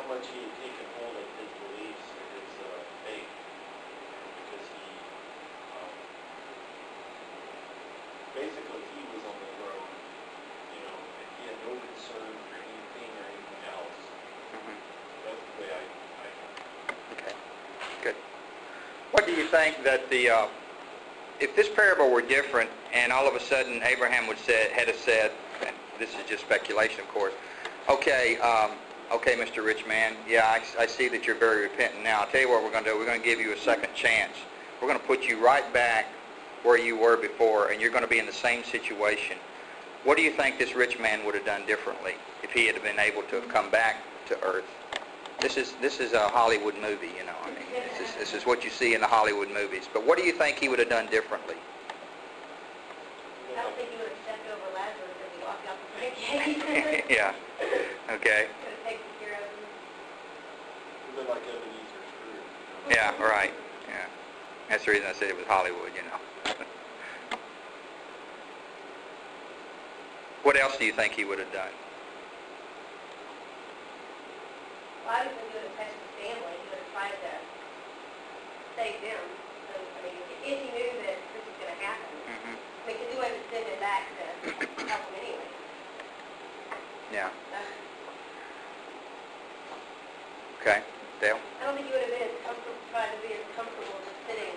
much he had taken hold of his beliefs and his faith, because basically he was on the road, and he had no concern for anything or anything else. That's the way I Okay, good. What do you think that if this parable were different, and all of a sudden Abraham had said, and this is just speculation, of course, okay, Mr. Rich Man, yeah, I see that you're very repentant now. I'll tell you what we're going to do. We're going to give you a second chance. We're going to put you right back where you were before, and you're going to be in the same situation. What do you think this rich man would have done differently if he had been able to have come back to earth? This is a Hollywood movie, I mean, this is what you see in the Hollywood movies. But what do you think he would have done differently? I don't think he would have stepped over Lazarus as he walked out the gate. Yeah. Okay. Could have taken care of him. A bit like Ebenezer Scrooge. Yeah, right. Yeah. That's the reason I said it was Hollywood, What else do you think he would have done? Well, I would think he would have touched his family. He would have tried to save them. So, I mean, if he knew that this was going to happen. Mm-hmm. I mean, because he wouldn't send him back to help him anyway. Yeah. That's, Okay. Dale? I don't think he would have been as comfortable, tried to be as comfortable just sitting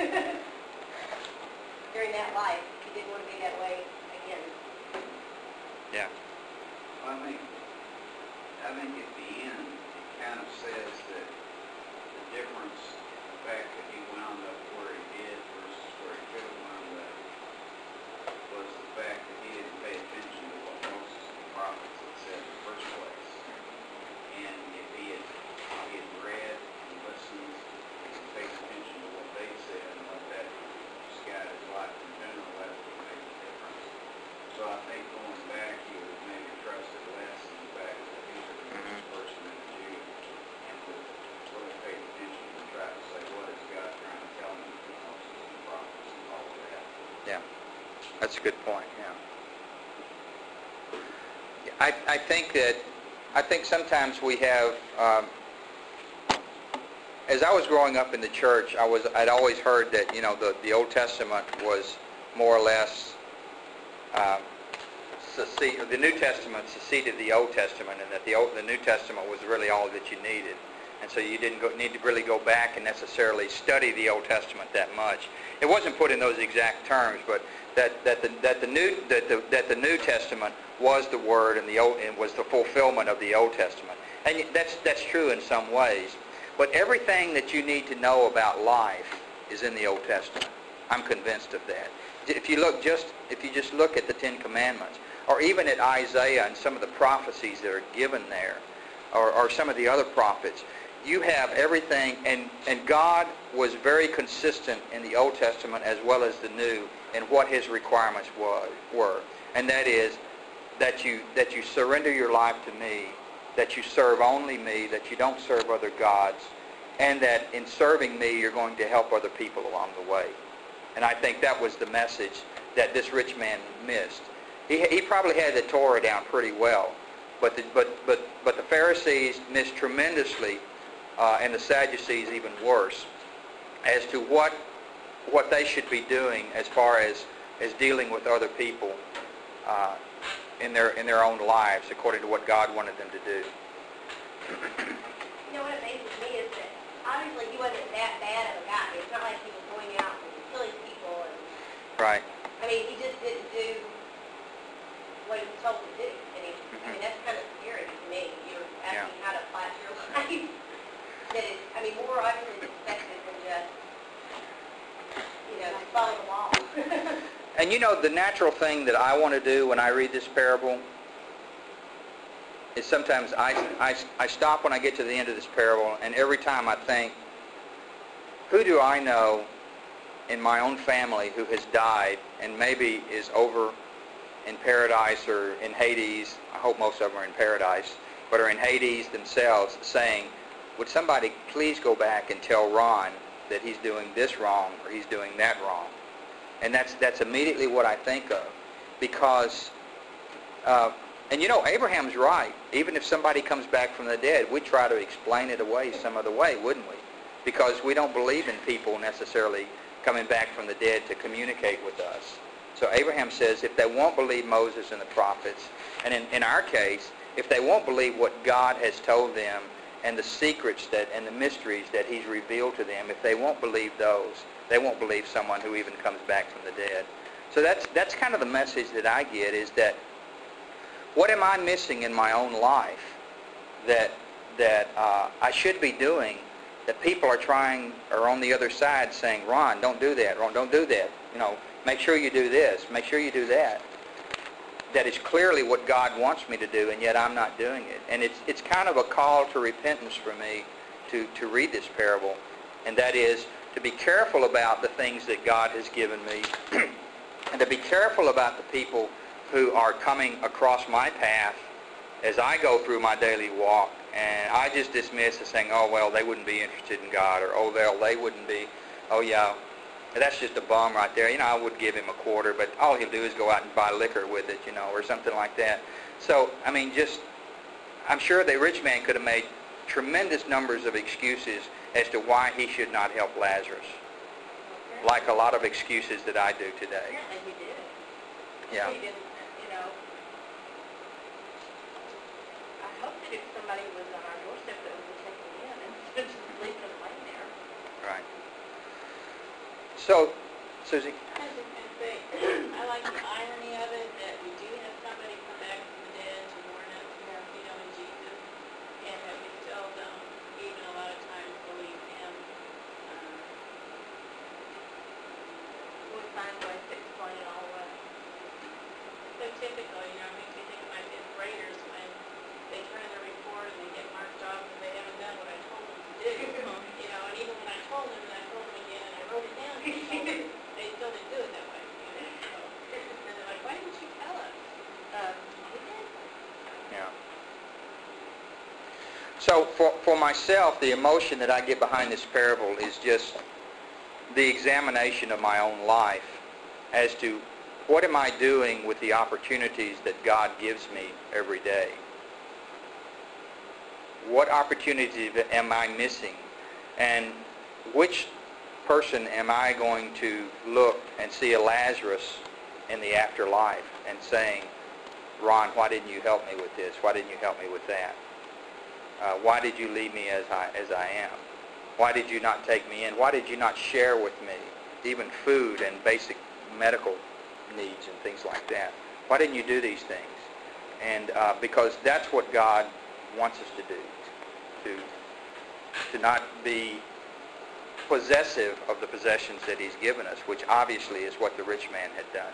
during that life. He didn't want to be that way again. Yeah. Well, I think at the end, it kind of says that the difference, the fact that he wound up where he did versus where he could have wound up, was the fact that he didn't pay attention to what Moses and the prophets had said in the first place. And if he had read and listened and paid attention to what they said and let that just guide his life in general, that would have made a difference. So I think going back, he would have maybe trusted less in the fact that he was the first person in the Jew, and would have paid attention and tried to say, what is God trying to tell me through Moses and the prophets and all of that. Yeah. That's a good point, yeah. I think sometimes we have, as I was growing up in the church, I'd always heard that, the Old Testament was more or less, the New Testament succeeded the Old Testament, and that the New Testament was really all that you needed. And so you didn't need to really go back and necessarily study the Old Testament that much. It wasn't put in those exact terms, but that the New Testament was the Word and was the fulfillment of the Old Testament. And that's true in some ways. But everything that you need to know about life is in the Old Testament. I'm convinced of that. If you just look at the Ten Commandments, or even at Isaiah and some of the prophecies that are given there, or some of the other prophets, you have everything, and God was very consistent in the Old Testament as well as the New in what His requirements were. And that is that you surrender your life to me, that you serve only me, that you don't serve other gods, and that in serving me you're going to help other people along the way. And I think that was the message that this rich man missed. He probably had the Torah down pretty well, but the Pharisees missed tremendously, and the Sadducees even worse, as to what they should be doing as far as dealing with other people in their own lives according to what God wanted them to do. You know what amazes me is that obviously he wasn't that bad of a guy. It's not like he was going out and killing people. Right. I mean, he just didn't do what he was told to do. And I mean, that's kind of scary to me. You're asking how to flash your life. More obviously expected than just, following the law. And the natural thing that I want to do when I read this parable is sometimes I stop when I get to the end of this parable, and every time I think, who do I know in my own family who has died and maybe is over in paradise or in Hades? I hope most of them are in paradise, but are in Hades themselves, saying, would somebody please go back and tell Ron that he's doing this wrong or he's doing that wrong? And that's immediately what I think of, because And you know, Abraham's right. Even if somebody comes back from the dead, we try to explain it away some other way, wouldn't we? Because we don't believe in people necessarily coming back from the dead to communicate with us. So Abraham says if they won't believe Moses and the prophets, and in our case, if they won't believe what God has told them and the secrets and the mysteries that he's revealed to them, if they won't believe those, they won't believe someone who even comes back from the dead. So that's kind of the message that I get, is that what am I missing in my own life that I should be doing, that people are on the other side saying, Ron, don't do that. Ron, don't do that. You know, make sure you do this. Make sure you do that. That is clearly what God wants me to do, and yet I'm not doing it. And it's kind of a call to repentance for me to read this parable, and that is to be careful about the things that God has given me, and to be careful about the people who are coming across my path as I go through my daily walk, and I just dismiss as saying, oh, well, they wouldn't be interested in God, or, oh, well, they wouldn't be, oh, yeah, that's just a bum right there. You know, I would give him a quarter, but all he'll do is go out and buy liquor with it, you know, or something like that. So, I mean, I'm sure the rich man could have made tremendous numbers of excuses as to why he should not help Lazarus, like a lot of excuses that I do today. Apparently he did. Yeah. He didn't, you know. I hope that if somebody was on our doorstep that we would take them in instead of just leave them laying there. Right. So, Susie? I was just going to say, I like the irony of it, that we do have somebody come back from the dead to warn us, you know, in Jesus, and that we still don't even a lot of times believe him. We'll find ways to explain it all away. So typical, you know, it makes me think of my fifth graders when they turn in their report and they get marked off and they haven't done what I told them to do. You know, and even when I told them and I told them again and I wrote it down and I told them, they still didn't do it that way. You know, so, and they're like, why didn't you tell us? We did. Yeah. So for myself, the emotion that I get behind this parable is just the examination of my own life as to what am I doing with the opportunities that God gives me every day? What opportunities am I missing? And which person am I going to look and see a Lazarus in the afterlife and saying, Ron, why didn't you help me with this? Why didn't you help me with that? Why did you leave me as I am? Why did you not take me in? Why did you not share with me even food and basic medical needs and things like that? Why didn't you do these things? And because that's what God wants us to do, to not be possessive of the possessions that he's given us, which obviously is what the rich man had done.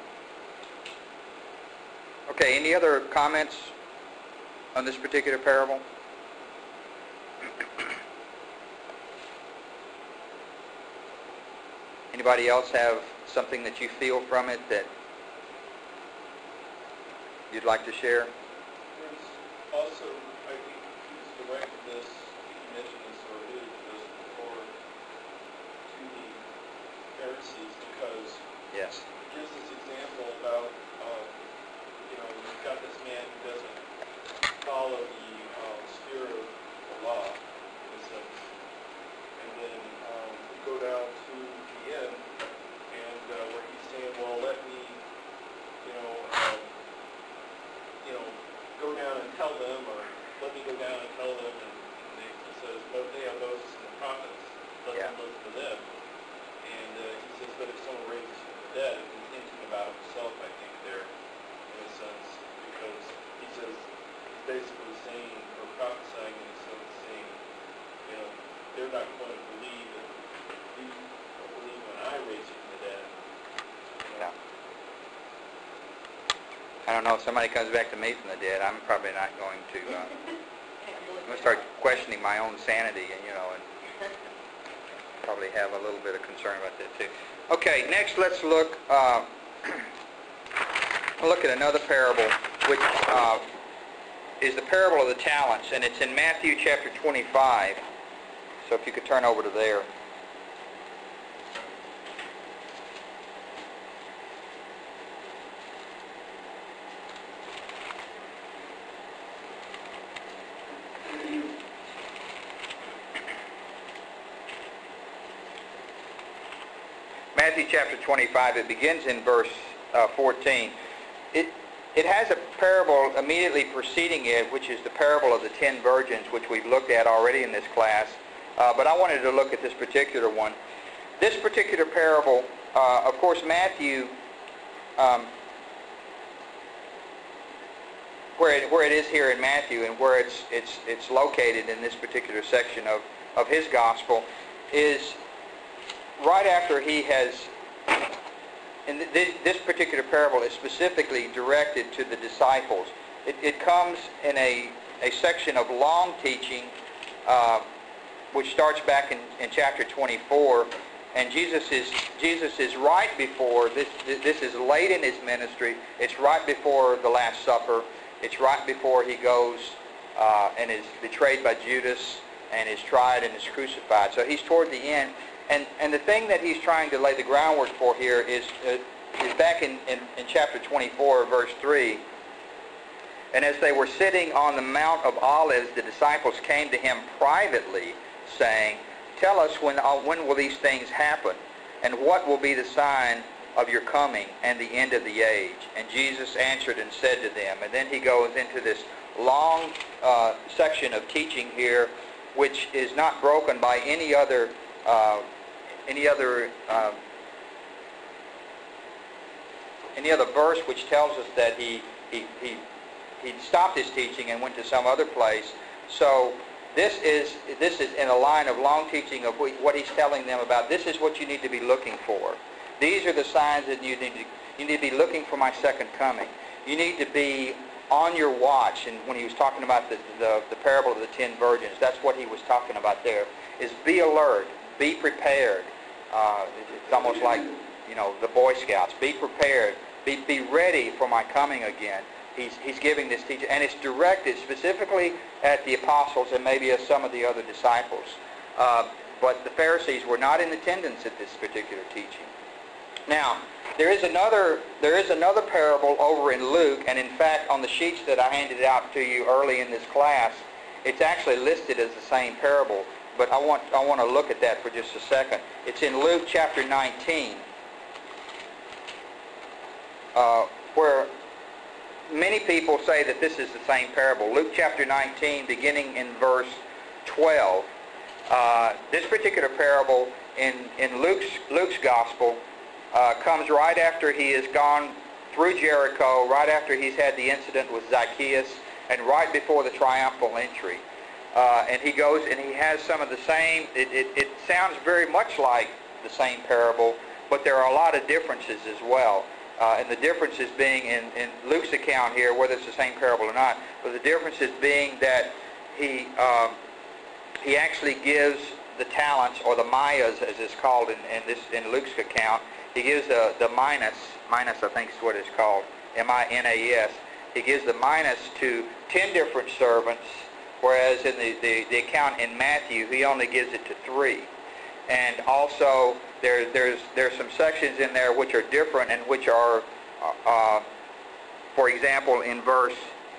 Okay, any other comments on this particular parable? Anybody else have something that you feel from it that you'd like to share? There's also, I think he's directed this, he mentioned this or alluded to this before, to the Pharisees, because Yes. it gives this example about, you know, you've got this man who doesn't follow the spirit of the law, in a sense, and then we go down to the end, and where he's saying, well, let me, go down and tell them, or let me go down and tell them, and he says, but they have Moses and the prophets, let them listen to them. And he says, but if someone raises from the dead, and he's thinking about himself, I think, there, in a sense, because he says, he's basically saying, or prophesying in a sense, saying, you know, they're not going to believe that you don't believe when I raise you from the dead. You know? Yeah. I don't know, if somebody comes back to me from the dead, I'm probably not going to, I'm going to start questioning my own sanity, and probably have a little bit of concern about that too. Okay, next let's look at another parable, which is the parable of the talents, and it's in Matthew chapter 25. So if you could turn over to there. Matthew chapter 25, it begins in verse 14. It has a parable immediately preceding it, which is the parable of the 10 virgins, which we've looked at already in this class. But I wanted to look at this particular one. This particular parable, of course, Matthew, where it is here in Matthew and where it's located in this particular section of his gospel, is right after he has. And this particular parable is specifically directed to the disciples. It comes in a section of long teaching, which starts back in chapter 24. And Jesus is right before, this is late in his ministry. It's right before the Last Supper. It's right before he goes and is betrayed by Judas and is tried and is crucified. So he's toward the end. And the thing that he's trying to lay the groundwork for here is back in chapter 24, verse 3. And as they were sitting on the Mount of Olives, the disciples came to him privately, saying, "Tell us when will these things happen? And what will be the sign of your coming and the end of the age?" And Jesus answered and said to them. And then he goes into this long section of teaching here, which is not broken by any other verse which tells us that he stopped his teaching and went to some other place. So this is in a line of long teaching of what he's telling them about. This is what you need to be looking for. These are the signs that you need to be looking for my second coming. You need to be on your watch. And when he was talking about the parable of the 10 virgins, that's what he was talking about there, is be alert, be prepared. It's almost like, the Boy Scouts. Be prepared. Be ready for my coming again. He's giving this teaching, and it's directed specifically at the apostles and maybe at some of the other disciples. But the Pharisees were not in attendance at this particular teaching. Now, there is another parable over in Luke, and in fact, on the sheets that I handed out to you early in this class, it's actually listed as the same parable. But I want to look at that for just a second. It's in Luke chapter 19, where many people say that this is the same parable. Luke chapter 19, beginning in verse 12. This particular parable in Luke's gospel comes right after he has gone through Jericho, right after he's had the incident with Zacchaeus, and right before the triumphal entry. And he goes and he has some of the same, it sounds very much like the same parable, but there are a lot of differences as well. And the differences being in Luke's account here, whether it's the same parable or not, but the differences being that he actually gives the talents, or the mayas as it's called in Luke's account. He gives the minas I think is what it's called, M-I-N-A-S. He gives the minas to 10 different servants, whereas in the account in Matthew, he only gives it to 3. And also, there's some sections in there which are different and which are, for example, in verse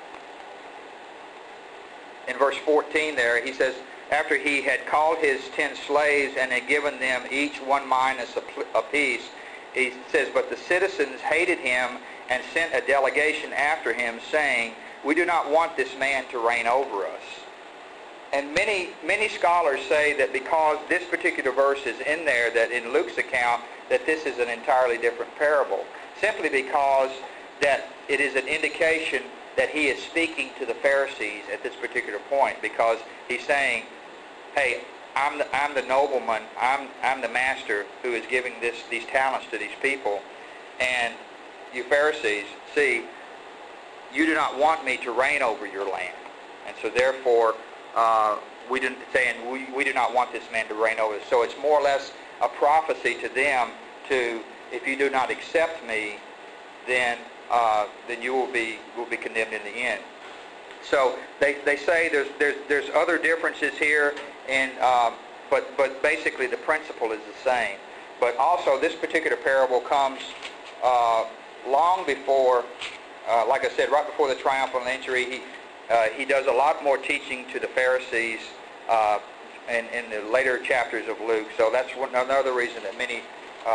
14 there, he says, after he had called his 10 slaves and had given them each 1 minas apiece, he says, but the citizens hated him and sent a delegation after him, saying, we do not want this man to reign over us. And many scholars say that because this particular verse is in there, that in Luke's account, that this is an entirely different parable, simply because that it is an indication that he is speaking to the Pharisees at this particular point, because he's saying, hey, I'm the nobleman, I'm the master who is giving these talents to these people, and you Pharisees, see, you do not want me to reign over your land. And so therefore, we do not want this man to reign over us. So it's more or less a prophecy to them if you do not accept me, then you will be condemned in the end. So they say there's other differences here, but basically the principle is the same. But also this particular parable comes long before, like I said, right before the triumphal entry. He does a lot more teaching to the Pharisees in the later chapters of Luke. So that's another reason that many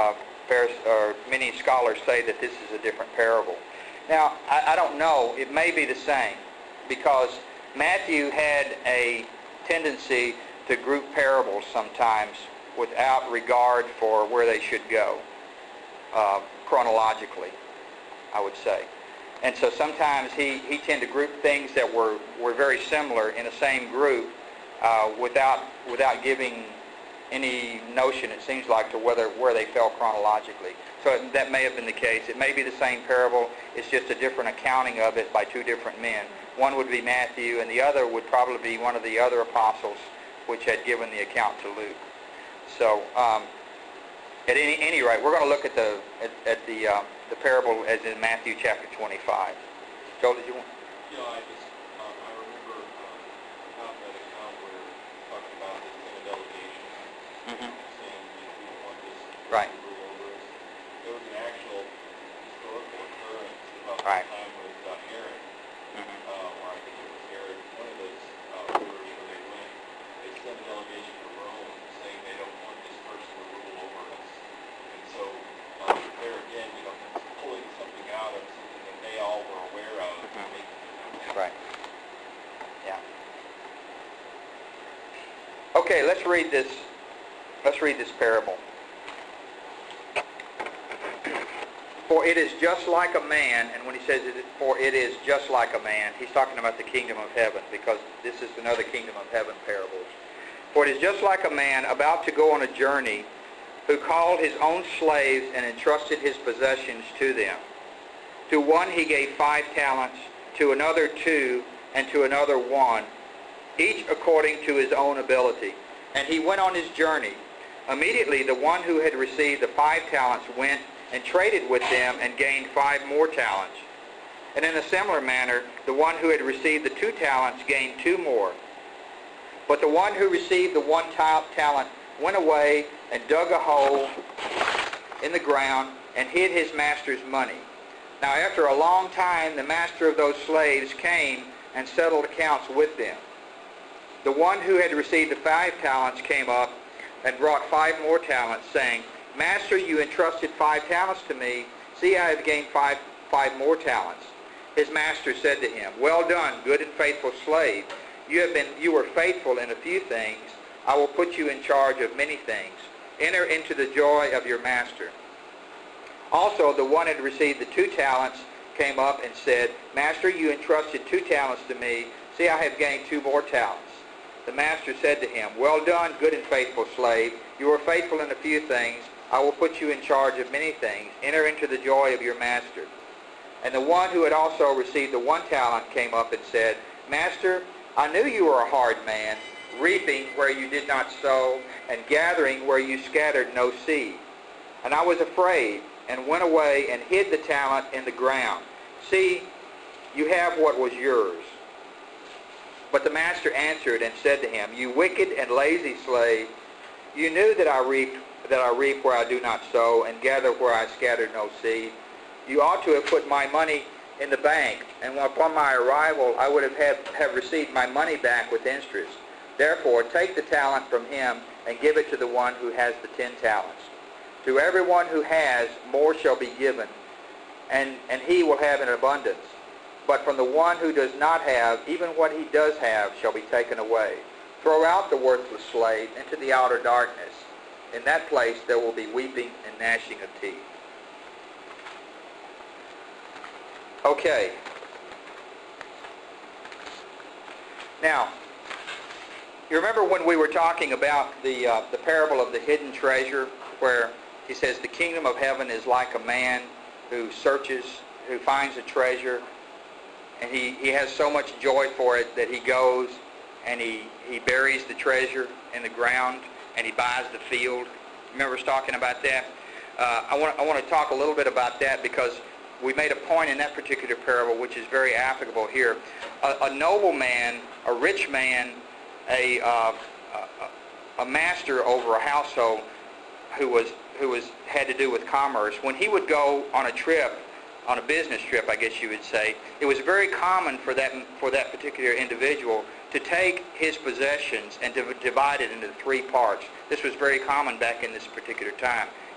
many scholars say that this is a different parable. Now, I don't know. It may be the same, because Matthew had a tendency to group parables sometimes without regard for where they should go, chronologically, I would say. And so sometimes he tended to group things that were very similar in the same group without giving any notion, it seems like, to where they fell chronologically. So that may have been the case. It may be the same parable. It's just a different accounting of it by two different men. One would be Matthew, and the other would probably be one of the other apostles which had given the account to Luke. So at any rate, we're going to look at the parable as in Matthew chapter 25. Joel, did you want? Yeah, I remember about that account where we're talking about the delegation, saying we don't want this Right. to rule over us. There was an actual historical occurrence about Right. the time with Herod, or I think it was Herod, one of those rulers where they went, they sent a delegation to Rome saying they don't want this person to rule over us. And so there again, pulling something out of something that they all were aware of. Right. Yeah. Okay, let's read this. Let's read this parable. For it is just like a man, and when he says for it is just like a man, he's talking about the kingdom of heaven, because this is another kingdom of heaven parable. For it is just like a man about to go on a journey, who called his own slaves and entrusted his possessions to them. To one he gave 5 talents, to another 2, and to another 1, each according to his own ability. And he went on his journey. Immediately the one who had received the 5 talents went and traded with them and gained 5 more talents. And in a similar manner, the one who had received the 2 talents gained 2 more. But the one who received the 1 talent went away and dug a hole in the ground and hid his master's money. Now after a long time, the master of those slaves came and settled accounts with them. The one who had received the 5 talents came up and brought 5 more talents, saying, Master, you entrusted 5 talents to me. See, I have gained 5 more talents. His master said to him, Well done, good and faithful slave. You were faithful in a few things. I will put you in charge of many things. Enter into the joy of your master. Also, the one who had received the 2 talents came up and said, Master, you entrusted 2 talents to me. See, I have gained 2 more talents. The master said to him, Well done, good and faithful slave. You were faithful in a few things. I will put you in charge of many things. Enter into the joy of your master. And the one who had also received the 1 talent came up and said, Master, I knew you were a hard man, reaping where you did not sow, and gathering where you scattered no seed. And I was afraid, and went away and hid the talent in the ground. See, you have what was yours. But the master answered and said to him, You wicked and lazy slave, you knew that I reap where I do not sow, and gather where I scattered no seed. You ought to have put my money in the bank, and upon my arrival I would have received my money back with interest. Therefore, take the talent from him and give it to the one who has the 10 talents. To everyone who has, more shall be given, and he will have in abundance. But from the one who does not have, even what he does have shall be taken away. Throw out the worthless slave into the outer darkness. In that place there will be weeping and gnashing of teeth. Okay. Now, you remember when we were talking about the parable of the hidden treasure, where he says the kingdom of heaven is like a man who finds a treasure, and he has so much joy for it that he goes and he buries the treasure in the ground and he buys the field. Remember us talking about that? I want to talk a little bit about that, because we made a point in that particular parable which is very applicable here. A noble man, a rich man, a master over a household who had to do with commerce, when he would go on a trip, on a business trip, I guess you would say, it was very common for that particular individual to take his possessions and to divide it into 3 parts. This was very common back in this particular time.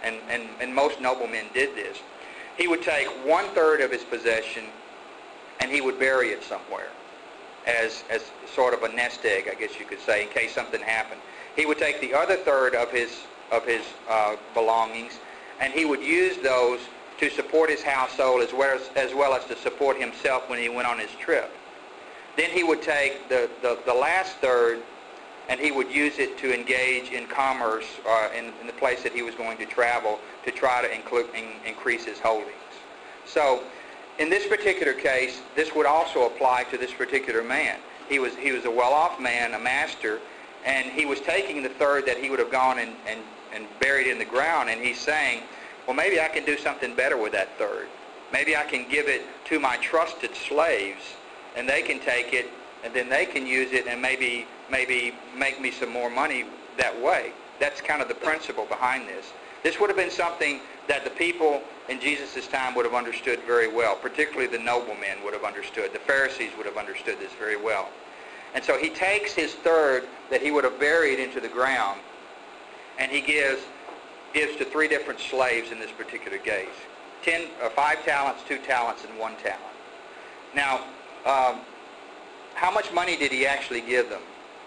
and most noblemen did this. He would take 1/3 of his possession and he would bury it somewhere as sort of a nest egg, I guess you could say, in case something happened. He would take the other third of his belongings, and he would use those to support his household as well as to support himself when he went on his trip. Then he would take the last third, and he would use it to engage in commerce in the place that he was going to travel to try to increase his holdings. So in this particular case, this would also apply to this particular man. He was a well-off man, a master, and he was taking the third that he would have gone and buried in the ground, and he's saying, well, maybe I can do something better with that third. Maybe I can give it to my trusted slaves, and they can take it, and then they can use it and maybe make me some more money that way. That's kind of the principle behind this. This would have been something that the people in Jesus' time would have understood very well, particularly the noblemen would have understood. The Pharisees would have understood this very well. And so he takes his third that he would have buried into the ground, and he gives to 3 different slaves in this particular case. 5 talents, 2 talents, and 1 talent. Now, how much money did he actually give them?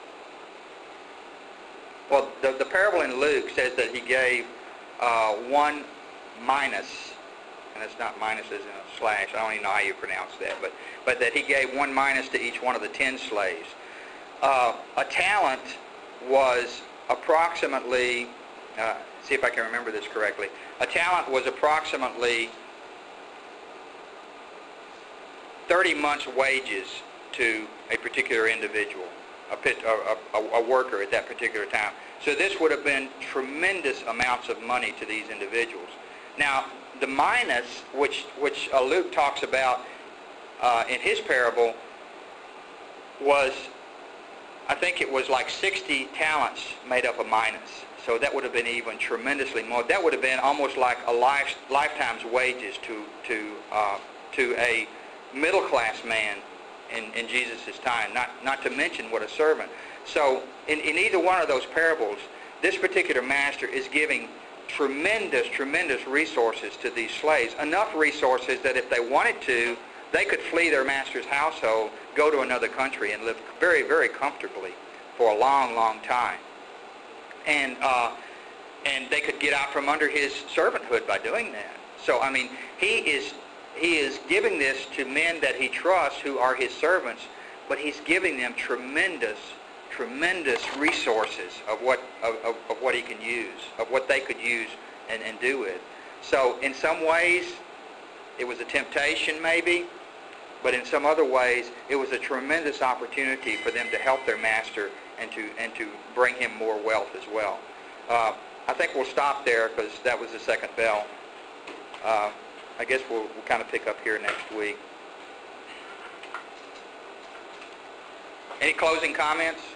Well, the parable in Luke says that he gave 1 minus, and it's not minus as in a slash, I don't even know how you pronounce that, but that he gave 1 minus to each one of the 10 slaves. A talent was approximately, see if I can remember this correctly, a talent was approximately 30 months' wages to a particular individual, a worker at that particular time. So this would have been tremendous amounts of money to these individuals. Now, the minus, which Luke talks about in his parable, was, I think it was like 60 talents made up a minus. So that would have been even tremendously more. That would have been almost like a lifetime's wages to a middle-class man in Jesus' time, not to mention what a servant. So in either one of those parables, this particular master is giving tremendous resources to these slaves, enough resources that if they wanted to, they could flee their master's household, go to another country, and live very comfortably for a long time. And they could get out from under his servanthood by doing that. So, I mean, he is giving this to men that he trusts who are his servants, but he's giving them tremendous resources of what he can use, of what they could use and do with. So in some ways, it was a temptation maybe, but in some other ways, it was a tremendous opportunity for them to help their master and to bring him more wealth as well. I think we'll stop there because that was the second bell. I guess we'll kind of pick up here next week. Any closing comments?